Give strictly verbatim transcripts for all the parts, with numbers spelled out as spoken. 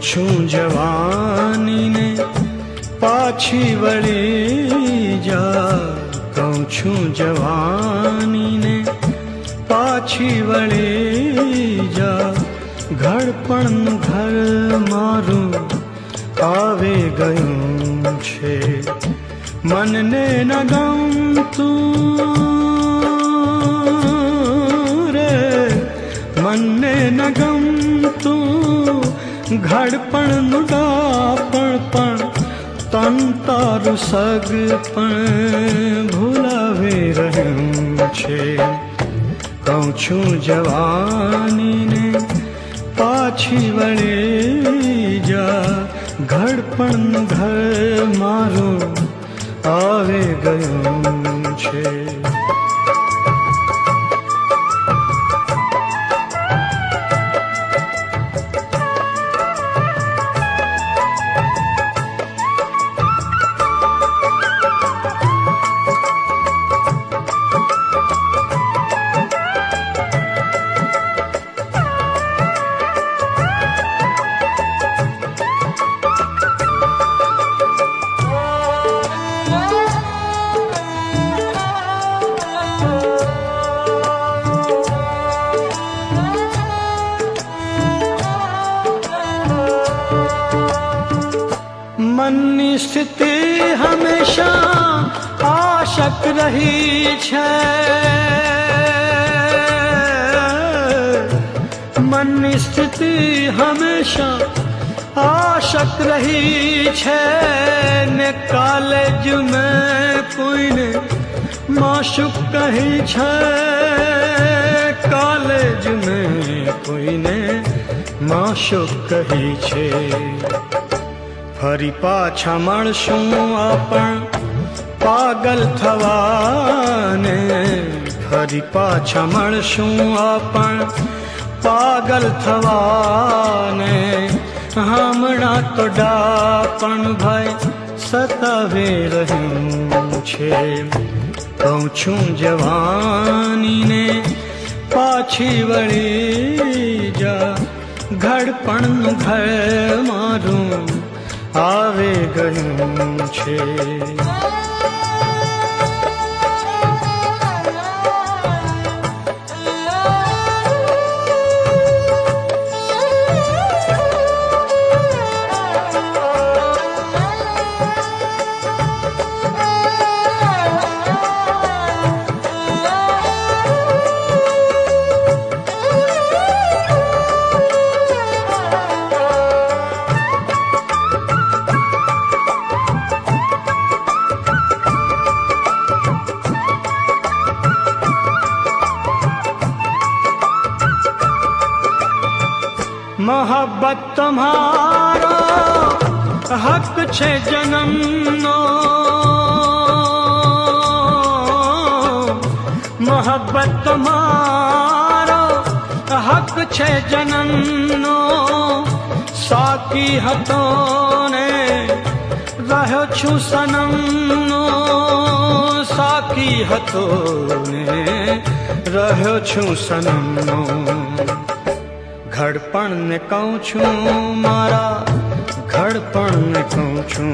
છું જવાની ને પાછી વળી જા, કહું છું જવાની ને પાછી વળી જા, ઘડપણનું ઘર મારું આવે ગયું છે, મનને ન ગમતું રે, મનને ન ગમતું ઘડપણનું ડાપણ, પણ તન તારું સગ પણ ભૂલાવી રહ્યું છે, કહું છું જવાનીને પાછી વળી જા, ઘડપણનું ઘર મારું આવે ગયું છે. મનની સ્થિતિ હંમેશા આશક રહી છે, મનની સ્થિતિ હંમેશા આશક રહી છે ને, કાલેજ મેં કોઈને માશુક કહી છે, કાલેજ મેં કોઈને માશુક કહી છે. ફરી પાછા મળશું આપણ પાગલ થવાને, ફરી પાછા મળશું આપણ પાગલ થવાને, હમણાં તો ડાપણ ભાઈ સતાવી રહ્યું છે, કહું છું જવાનીને પાછી વળી જા, ઘડપણનું ઘર મારું આવે ગયું છે. मोहब्बत तुम्हारो हक छे जन्मनो, मोहब्बत तुम्हारो हक छे जन्मनो, साकी हतो ने રહ્યો છું સનમનો, સાકી હતો ને રહ્યો છું સનમનો, ઘડપણ ને કહું છું મારા, ઘડપણ ને કહું છું,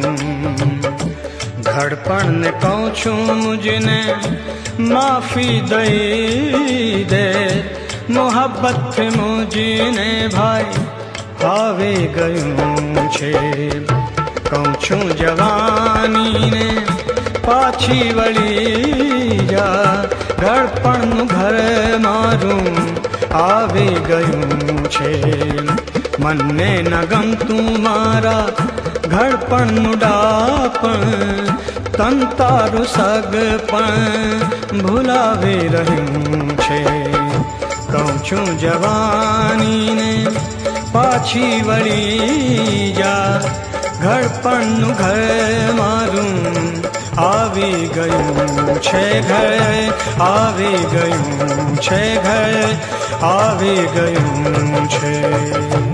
ઘડપણ ને કહું છું મુझने માફી દઈ દે, મોહબ્બત થી મુझने ભાઈ આવી ગયું છે, કહું છું જવાનીને પાછી વળી જા, ઘડપણનું ઘર મારું આવી ગયું છે, મનને ન ગમતું મારા ઘડપણનું ડાપણ, તન તારું સગ પણ ભૂલાવી રહ્યું છે, કહું છું જવાનીને પાછી વળી જા, ઘડપણનું ઘર મારું આવી ગયું છે, ઘર આવી ગયું છે, ઘર આવી ગયું છે.